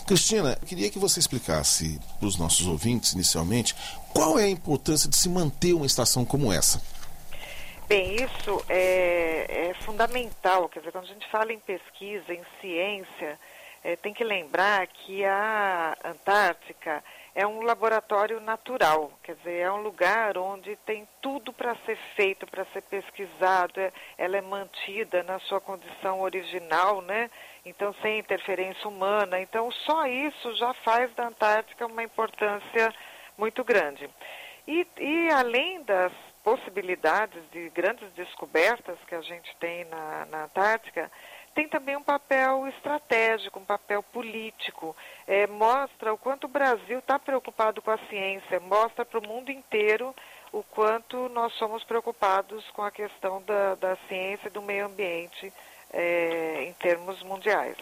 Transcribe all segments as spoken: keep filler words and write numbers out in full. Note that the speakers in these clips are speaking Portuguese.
Cristina, eu queria que você explicasse para os nossos ouvintes, inicialmente, qual é a importância de se manter uma estação como essa? Bem, isso é, é fundamental. Quer dizer, quando a gente fala em pesquisa, em ciência, é, tem que lembrar que a Antártica é um laboratório natural. Quer dizer, é um lugar onde tem tudo para ser feito, para ser pesquisado. É, ela é mantida na sua condição original, né? Então, sem interferência humana. Então, só isso já faz da Antártica uma importância muito grande. E, e além das possibilidades de grandes descobertas que a gente tem na, na Antártica, tem também um papel estratégico, um papel político. É, mostra o quanto o Brasil está preocupado com a ciência, mostra para o mundo inteiro o quanto nós somos preocupados com a questão da, da ciência e do meio ambiente é, em termos mundiais.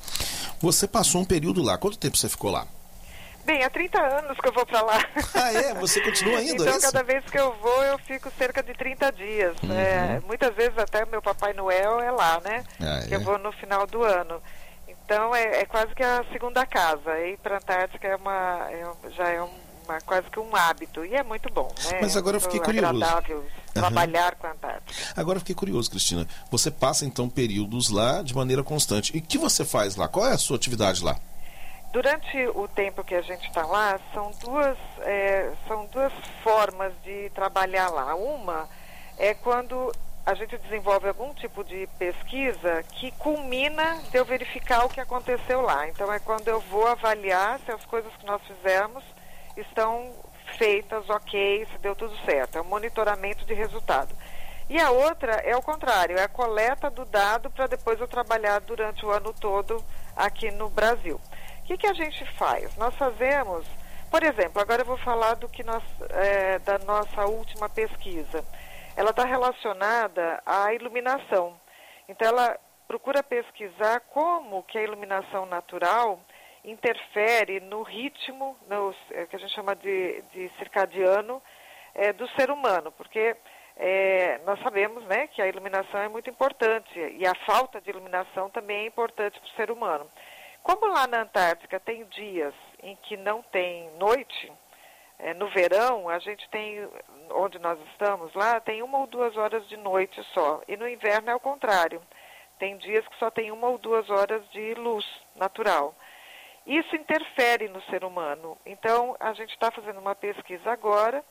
Você passou um período lá. Quanto tempo você ficou lá? Bem, há trinta anos que eu vou para lá. Ah, é? Você continua indo, Então, é isso? cada vez que eu vou, eu fico cerca de trinta dias. Uhum. É, muitas vezes até meu Papai Noel é lá, né? Ah, que é? eu vou no final do ano. Então, é, é quase que a segunda casa. Ir para a Antártica é uma, é, já é uma, quase que um hábito. E é muito bom, né? Mas agora eu fiquei é curioso. agradável Uhum. trabalhar com a Antártica. Agora eu fiquei curioso, Cristina. Você passa, então, períodos lá de maneira constante. E o que você faz lá? Qual é a sua atividade lá? Durante o tempo que a gente está lá, são duas, é, são duas formas de trabalhar lá. Uma é quando a gente desenvolve algum tipo de pesquisa que culmina de eu verificar o que aconteceu lá. Então, é quando eu vou avaliar se as coisas que nós fizemos estão feitas, ok, se deu tudo certo. É um monitoramento de resultado. E a outra é o contrário, é a coleta do dado para depois eu trabalhar durante o ano todo aqui no Brasil. O que, que a gente faz? Nós fazemos, por exemplo, agora eu vou falar do que nós, é, da nossa última pesquisa. Ela está relacionada à iluminação. Então, ela procura pesquisar como que a iluminação natural interfere no ritmo, no, é, que a gente chama de, de circadiano, é, do ser humano, porque é, nós sabemos, né, que a iluminação é muito importante e a falta de iluminação também é importante para o ser humano. Como lá na Antártica tem dias em que não tem noite, é, no verão a gente tem, onde nós estamos lá, tem uma ou duas horas de noite só. E no inverno é o contrário. Tem dias que só tem uma ou duas horas de luz natural. Isso interfere no ser humano. Então, a gente está fazendo uma pesquisa agora,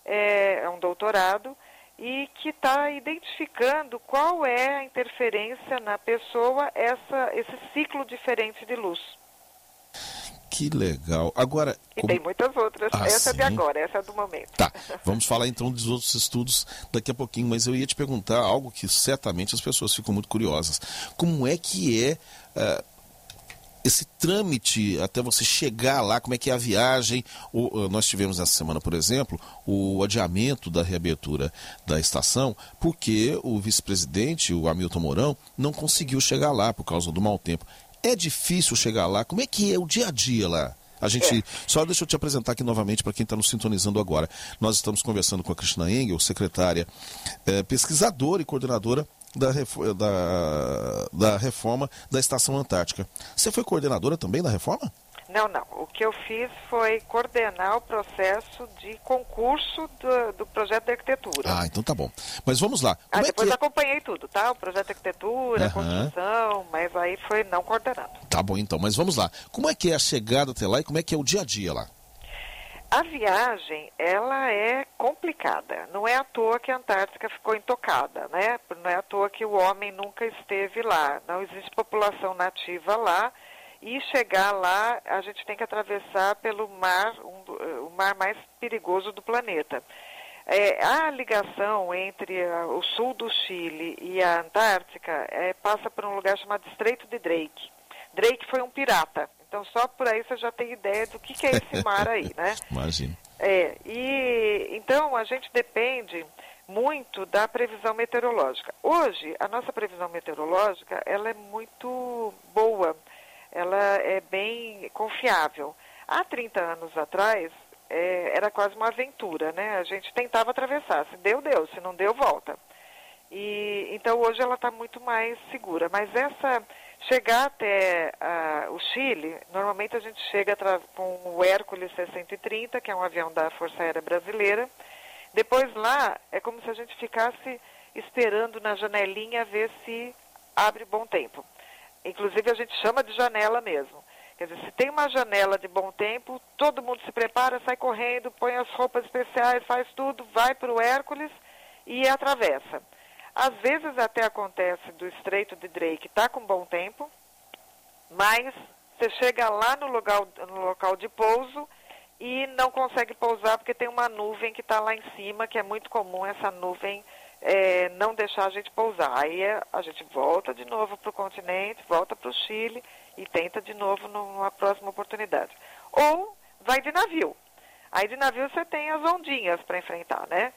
é, é um doutorado, e que está identificando qual é a interferência na pessoa, essa, esse ciclo diferente de luz. Que legal. Agora, e como... tem muitas outras. Ah, essa sim. é de agora, essa é do momento. Tá, vamos falar então dos outros estudos daqui a pouquinho, mas eu ia te perguntar algo que certamente as pessoas ficam muito curiosas. Como é que é... Uh... esse trâmite até você chegar lá, como é que é a viagem? O, nós tivemos essa semana, por exemplo, o adiamento da reabertura da estação, porque o vice-presidente, o Hamilton Mourão, não conseguiu chegar lá por causa do mau tempo. É difícil chegar lá? Como é que é o dia a dia lá? A gente, é. Só deixa eu te apresentar aqui novamente para quem está nos sintonizando agora. Nós estamos conversando com a Cristina Engel, secretária, eh, pesquisadora e coordenadora Da, da, da reforma da Estação Antártica. Você foi coordenadora também da reforma? Não, não. O que eu fiz foi coordenar o processo de concurso do, do projeto de arquitetura. Ah, então tá bom. Mas vamos lá. Como ah, é depois que... acompanhei tudo, tá? O projeto de arquitetura, uhum. a construção, mas aí foi não coordenando. Tá bom então, mas vamos lá. Como é que é a chegada até lá e como é que é o dia a dia lá? A viagem, ela é complicada. Não é à toa que a Antártica ficou intocada, né? Não é à toa que o homem nunca esteve lá. Não existe população nativa lá. E chegar lá, a gente tem que atravessar pelo mar, um, o mar mais perigoso do planeta. É, a ligação entre a, o sul do Chile e a Antártica é, passa por um lugar chamado Estreito de Drake. Drake foi um pirata. Então, só por aí você já tem ideia do que, que é esse mar aí, né? Imagina. É, e, então, a gente depende muito da previsão meteorológica. Hoje, a nossa previsão meteorológica, ela é muito boa, ela é bem confiável. Há trinta anos atrás, é, era quase uma aventura, né? A gente tentava atravessar, se deu, deu, se não deu, volta. E, então, hoje ela está muito mais segura, mas essa... Chegar até uh, o Chile, normalmente a gente chega com o Hércules seiscentos e trinta, que é um avião da Força Aérea Brasileira. Depois lá, é como se a gente ficasse esperando na janelinha ver se abre bom tempo. Inclusive a gente chama de janela mesmo. Quer dizer, se tem uma janela de bom tempo, todo mundo se prepara, sai correndo, põe as roupas especiais, faz tudo, vai para o Hércules e atravessa. Às vezes até acontece do Estreito de Drake, está com bom tempo, mas você chega lá no local, no local de pouso e não consegue pousar porque tem uma nuvem que está lá em cima, que é muito comum essa nuvem é, não deixar a gente pousar. Aí é, a gente volta de novo para o continente, volta para o Chile e tenta de novo numa próxima oportunidade. Ou vai de navio. Aí de navio você tem as ondinhas para enfrentar, né?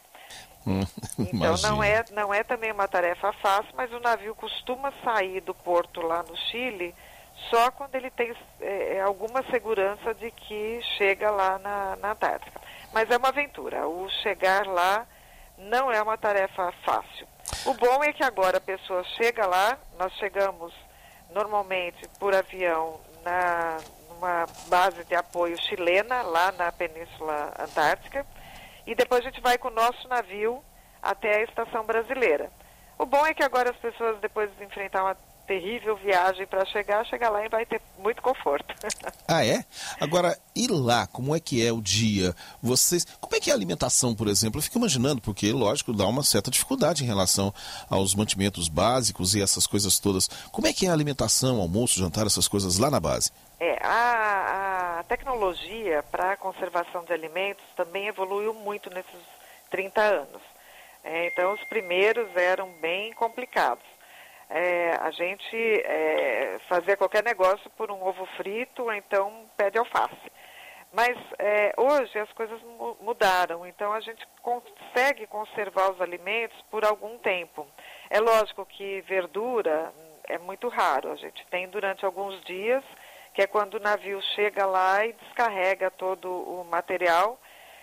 Então não é, não é também uma tarefa fácil, mas o navio costuma sair do porto lá no Chile só quando ele tem é, alguma segurança de que chega lá na, na Antártica. Mas é uma aventura, o chegar lá não é uma tarefa fácil. O bom é que agora a pessoa chega lá, nós chegamos normalmente por avião na, numa base de apoio chilena, lá na Península Antártica, e depois a gente vai com o nosso navio até a estação brasileira. O bom é que agora as pessoas, depois de enfrentar uma terrível viagem para chegar, chegar lá e vai ter muito conforto. Ah, é? Agora, e lá, como é que é o dia? Vocês, como é que é a alimentação, por exemplo? Eu fico imaginando, porque, lógico, dá uma certa dificuldade em relação aos mantimentos básicos e essas coisas todas. Como é que é a alimentação, almoço, jantar, essas coisas lá na base? É, a, a tecnologia para a conservação de alimentos também evoluiu muito nesses trinta anos. É, então, os primeiros eram bem complicados. É, a gente é, fazia qualquer negócio por um ovo frito ou então pé de alface. Mas é, hoje as coisas mu- mudaram, então a gente consegue conservar os alimentos por algum tempo. É lógico que verdura é muito raro, a gente tem durante alguns dias, que é quando o navio chega lá e descarrega todo o material,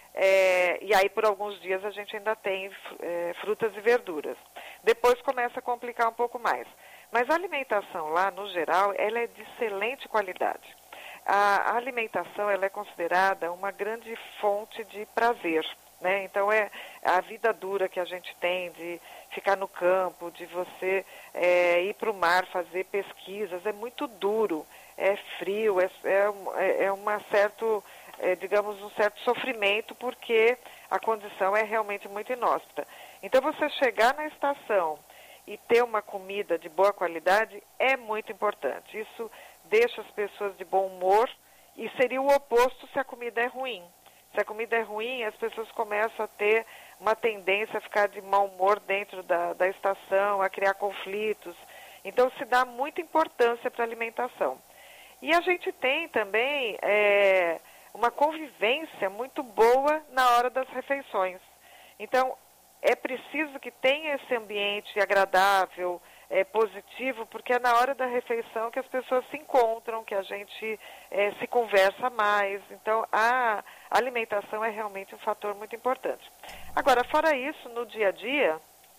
é, e aí por alguns dias a gente ainda tem é, frutas e verduras. Depois começa a complicar um pouco mais. Mas a alimentação lá, no geral, ela é de excelente qualidade. A, a alimentação ela é considerada uma grande fonte de prazer, né? Então é a vida dura que a gente tem de ficar no campo, de você é, ir para o mar, fazer pesquisas, é muito duro, é frio, é, é, é uma certo, é, digamos, um certo sofrimento, porque a condição é realmente muito inóspita. Então você chegar na estação e ter uma comida de boa qualidade é muito importante. Isso deixa as pessoas de bom humor e seria o oposto se a comida é ruim. Se a comida é ruim, as pessoas começam a ter uma tendência a ficar de mau humor dentro da, da estação, a criar conflitos. Então se dá muita importância para a alimentação. E a gente tem também é, uma convivência muito boa na hora das refeições. Então é preciso que tenha esse ambiente agradável, é, positivo, porque é na hora da refeição que as pessoas se encontram, que a gente é, se conversa mais. Então, a alimentação é realmente um fator muito importante. Agora, fora isso, no dia a dia,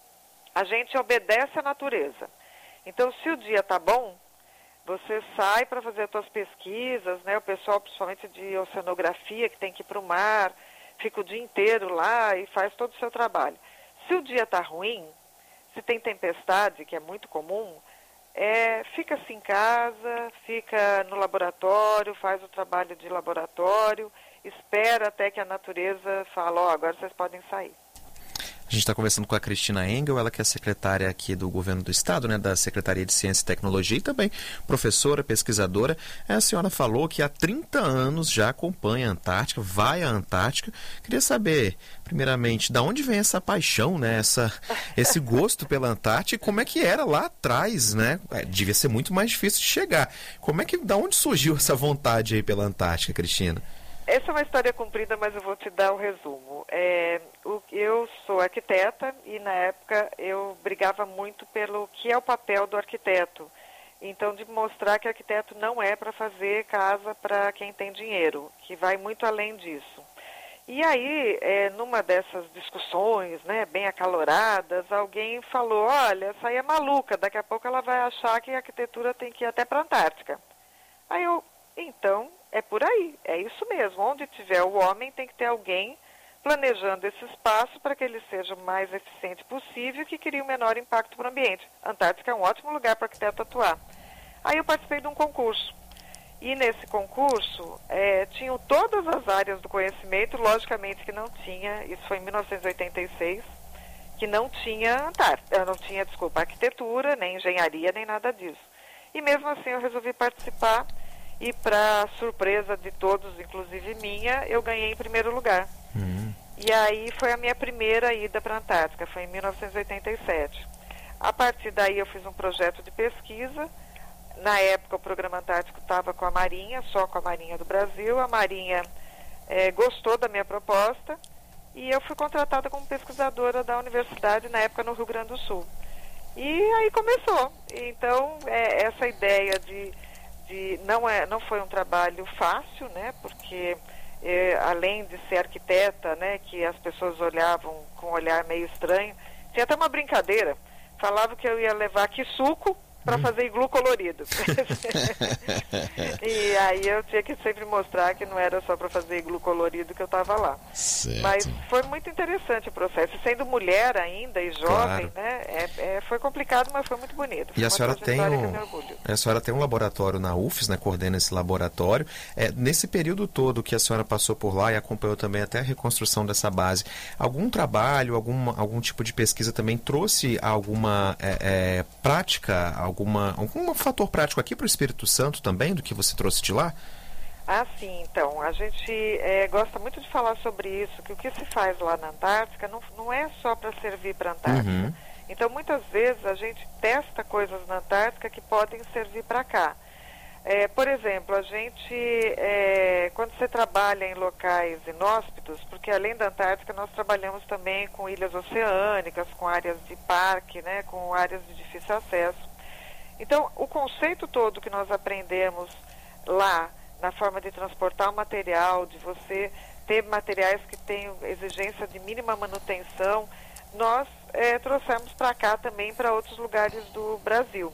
a gente obedece à natureza. Então, se o dia está bom, você sai para fazer as suas pesquisas, né? O pessoal, principalmente de oceanografia, que tem que ir para o mar, fica o dia inteiro lá e faz todo o seu trabalho. Se o dia está ruim, se tem tempestade, que é muito comum, é, fica-se em casa, fica no laboratório, faz o trabalho de laboratório, espera até que a natureza fale, ó, oh, agora vocês podem sair. A gente está conversando com a Cristina Engel, ela que é secretária aqui do Governo do Estado, né, da Secretaria de Ciência e Tecnologia, e também professora, pesquisadora. A senhora falou que há trinta anos já acompanha a Antártica, vai à Antártica. Queria saber, primeiramente, de onde vem essa paixão, né, essa, esse gosto pela Antártica, e como é que era lá atrás, né? Devia ser muito mais difícil de chegar. Como é que, da onde surgiu essa vontade aí pela Antártica, Cristina? Essa é uma história comprida, mas eu vou te dar o resumo. É, o, eu sou arquiteta e, na época, eu brigava muito pelo que é o papel do arquiteto. Então, de mostrar que arquiteto não é para fazer casa para quem tem dinheiro, que vai muito além disso. E aí, é, numa dessas discussões, né, bem acaloradas, alguém falou, olha, essa aí é maluca, daqui a pouco ela vai achar que a arquitetura tem que ir até para a Antártica. Aí eu, então, é por aí, é isso mesmo, onde tiver o homem tem que ter alguém planejando esse espaço para que ele seja o mais eficiente possível e que crie o menor impacto para o ambiente. A Antártica é um ótimo lugar para o arquiteto atuar. Aí eu participei de um concurso. E nesse concurso, é, tinham todas as áreas do conhecimento, logicamente que não tinha, isso foi em mil novecentos e oitenta e seis, que não tinha Antártica, não tinha, desculpa, arquitetura, nem engenharia, nem nada disso. E mesmo assim eu resolvi participar e, para surpresa de todos, inclusive minha, eu ganhei em primeiro lugar. Uhum. E aí foi a minha primeira ida para a Antártica, foi em mil novecentos e oitenta e sete. A partir daí eu fiz um projeto de pesquisa. Na época, o Programa Antártico estava com a Marinha, só com a Marinha do Brasil. A Marinha eh, gostou da minha proposta e eu fui contratada como pesquisadora da universidade, na época no Rio Grande do Sul. E aí começou. Então, é, essa ideia de, de... Não, é, não foi um trabalho fácil, né? Porque, eh, além de ser arquiteta, né, que as pessoas olhavam com um olhar meio estranho, tinha até uma brincadeira. Falava que eu ia levar aqui suco para fazer iglu colorido. E aí eu tinha que sempre mostrar que não era só para fazer iglu colorido que eu estava lá. Certo. Mas foi muito interessante o processo. Sendo mulher ainda e jovem, claro, né? É, é, foi complicado, mas foi muito bonito. Foi e a senhora, tem um, a senhora tem um laboratório na U F S, né? Coordena esse laboratório. É, nesse período todo que a senhora passou por lá e acompanhou também até a reconstrução dessa base, algum trabalho, algum, algum tipo de pesquisa também trouxe alguma é, é, prática, alguma, algum fator prático aqui para o Espírito Santo também, do que você trouxe de lá? Ah, sim. Então, a gente é, gosta muito de falar sobre isso, que o que se faz lá na Antártica não, não é só para servir para a Antártica. Uhum. Então, muitas vezes a gente testa coisas na Antártica que podem servir para cá. É, por exemplo, a gente, é, quando você trabalha em locais inóspitos, porque além da Antártica nós trabalhamos também com ilhas oceânicas, com áreas de parque, né, com áreas de difícil acesso. Então, o conceito todo que nós aprendemos lá, na forma de transportar o material, de você ter materiais que tenham exigência de mínima manutenção, nós é, trouxemos para cá também, para outros lugares do Brasil.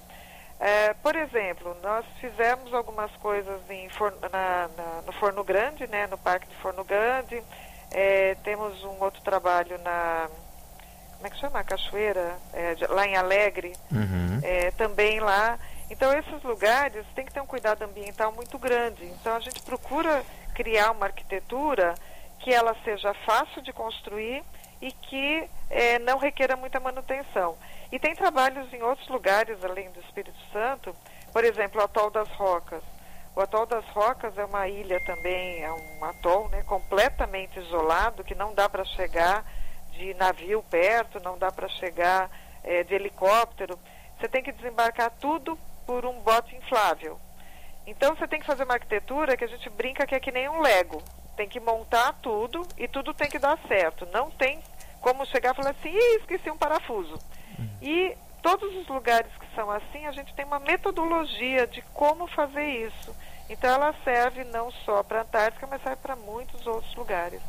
É, por exemplo, nós fizemos algumas coisas em forno, na, na, no Forno Grande, né, no Parque de Forno Grande. É, temos um outro trabalho na... Como é que chama? A Cachoeira, é, lá em Alegre, uhum. é, também lá. Então, esses lugares têm que ter um cuidado ambiental muito grande. Então, a gente procura criar uma arquitetura que ela seja fácil de construir e que é, não requeira muita manutenção. E tem trabalhos em outros lugares, além do Espírito Santo, por exemplo, o Atol das Rocas. O Atol das Rocas é uma ilha também, é um atol, né, completamente isolado, que não dá para chegar de navio perto, não dá para chegar é, de helicóptero. Você tem que desembarcar tudo por um bote inflável. Então você tem que fazer uma arquitetura que a gente brinca que é que nem um Lego. Tem que montar tudo e tudo tem que dar certo. Não tem como chegar e falar assim, ih, esqueci um parafuso. E todos os lugares que são assim, a gente tem uma metodologia de como fazer isso. Então ela serve não só para a Antártica, mas serve para muitos outros lugares.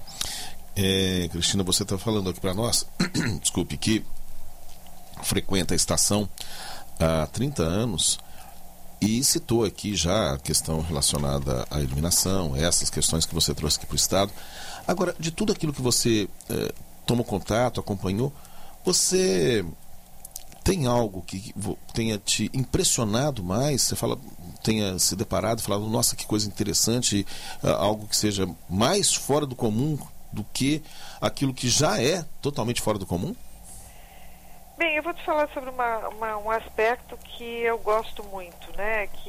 É, Cristina, você está falando aqui para nós, desculpe, que frequenta a estação há trinta anos e citou aqui já a questão relacionada à iluminação, essas questões que você trouxe aqui para o Estado. Agora, de tudo aquilo que você eh, tomou contato, acompanhou, você tem algo que tenha te impressionado mais? Você fala, tenha se deparado e falado, nossa, que coisa interessante, algo que seja mais fora do comum do que aquilo que já é totalmente fora do comum? Bem, eu vou te falar sobre uma, uma, um aspecto que eu gosto muito, né? Que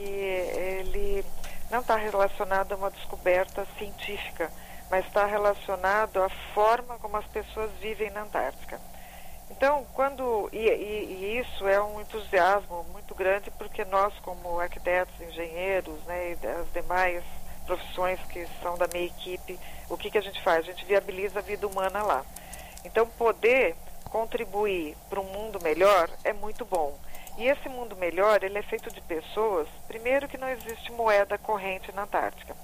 ele não está relacionado a uma descoberta científica, mas está relacionado à forma como as pessoas vivem na Antártica. Então, quando e, e, e isso é um entusiasmo muito grande, porque nós, como arquitetos, engenheiros, né, e as demais profissões que são da minha equipe, o que, que a gente faz? A gente viabiliza a vida humana lá. Então, poder contribuir para um mundo melhor é muito bom. E esse mundo melhor, ele é feito de pessoas, primeiro que não existe moeda corrente na Antártica.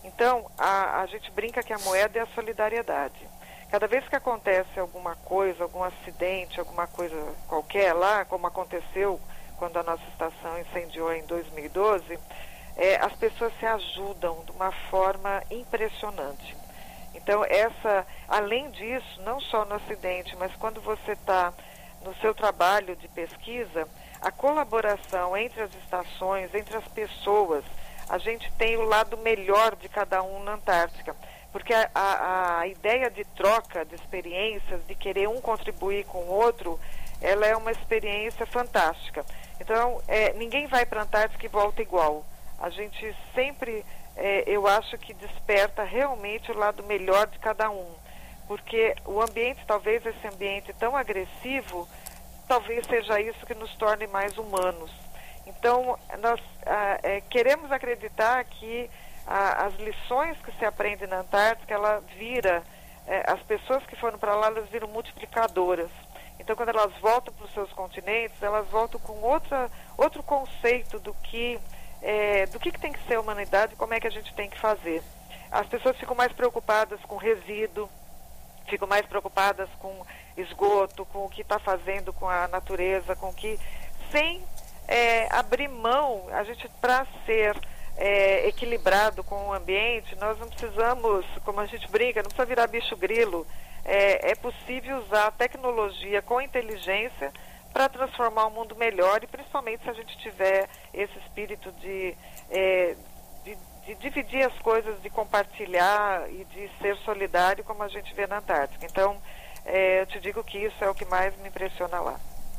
Então, a, a gente brinca que a moeda é a solidariedade. Cada vez que acontece alguma coisa, algum acidente, alguma coisa qualquer lá, como aconteceu quando a nossa estação incendiou em dois mil e doze, é, as pessoas se ajudam de uma forma impressionante. Então, essa, além disso, não só no acidente, mas quando você está no seu trabalho de pesquisa, a colaboração entre as estações, entre as pessoas, a gente tem o lado melhor de cada um na Antártica. Porque a, a, a ideia de troca de experiências, de querer um contribuir com o outro, ela é uma experiência fantástica. Então, é, ninguém vai para a Antártica e volta igual. A gente sempre, é, eu acho que desperta realmente o lado melhor de cada um. Porque o ambiente, talvez esse ambiente tão agressivo, talvez seja isso que nos torne mais humanos. Então, nós ah, é, queremos acreditar que ah, as lições que se aprende na Antártica, ela vira, é, as pessoas que foram para lá, elas viram multiplicadoras. Então, quando elas voltam para os seus continentes, elas voltam com outra, outro conceito do que, é, do que, que tem que ser a humanidade e como é que a gente tem que fazer. As pessoas ficam mais preocupadas com resíduo, ficam mais preocupadas com esgoto, com o que está fazendo com a natureza, com o que... sem é, abrir mão, a gente, para ser é, equilibrado com o ambiente, nós não precisamos, como a gente brinca, não precisa virar bicho grilo. É, é possível usar a tecnologia com inteligência para transformar o mundo melhor, e principalmente se a gente tiver esse espírito de, é, de, de dividir as coisas, de compartilhar e de ser solidário, como a gente vê na Antártica. Então, é, eu te digo que isso é o que mais me impressiona lá.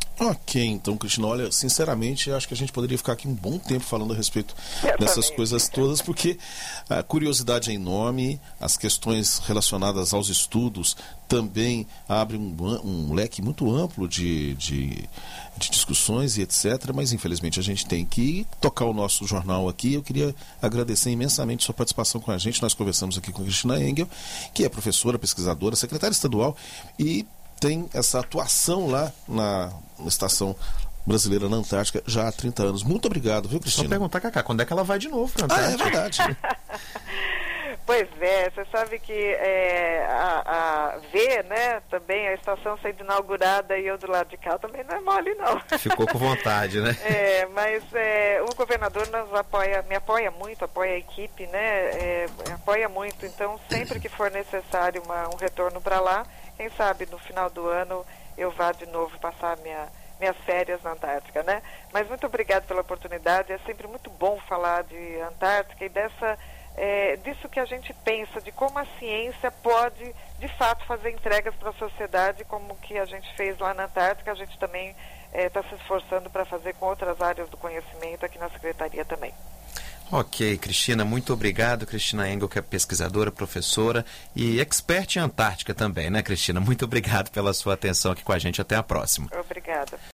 Ok, então, Cristina, olha, sinceramente, acho que a gente poderia ficar aqui um bom tempo falando a respeito Eu dessas também. coisas todas, porque a curiosidade é enorme, as questões relacionadas aos estudos também abrem um, um leque muito amplo de, de, de discussões e etcétera, mas infelizmente a gente tem que tocar o nosso jornal aqui. Eu queria agradecer imensamente sua participação com a gente. Nós conversamos aqui com a Cristina Engel, que é professora, pesquisadora, secretária estadual e tem essa atuação lá na, na Estação Brasileira na Antártica já há trinta anos. Muito obrigado, viu, Cristina? Só perguntar, Cacá, quando é que ela vai de novo para a Ah, Antártica? é verdade. Pois é, você sabe que é, a, a ver, né, também a estação sendo inaugurada e eu do lado de cá também não é mole, não. Ficou com vontade, né? É, mas é, o governador nos apoia, me apoia muito, apoia a equipe, né, é, apoia muito. Então, sempre que for necessário uma, um retorno para lá, quem sabe no final do ano eu vá de novo passar minha, minhas férias na Antártica, né? Mas muito obrigado pela oportunidade, é sempre muito bom falar de Antártica e dessa, é, disso que a gente pensa, de como a ciência pode, de fato, fazer entregas para a sociedade, como que a gente fez lá na Antártica, a gente também está é, se esforçando para fazer com outras áreas do conhecimento aqui na Secretaria também. Ok, Cristina, muito obrigado. Cristina Engel, que é pesquisadora, professora e expert em Antártica também, né, Cristina? Muito obrigado pela sua atenção aqui com a gente. Até a próxima. Obrigada.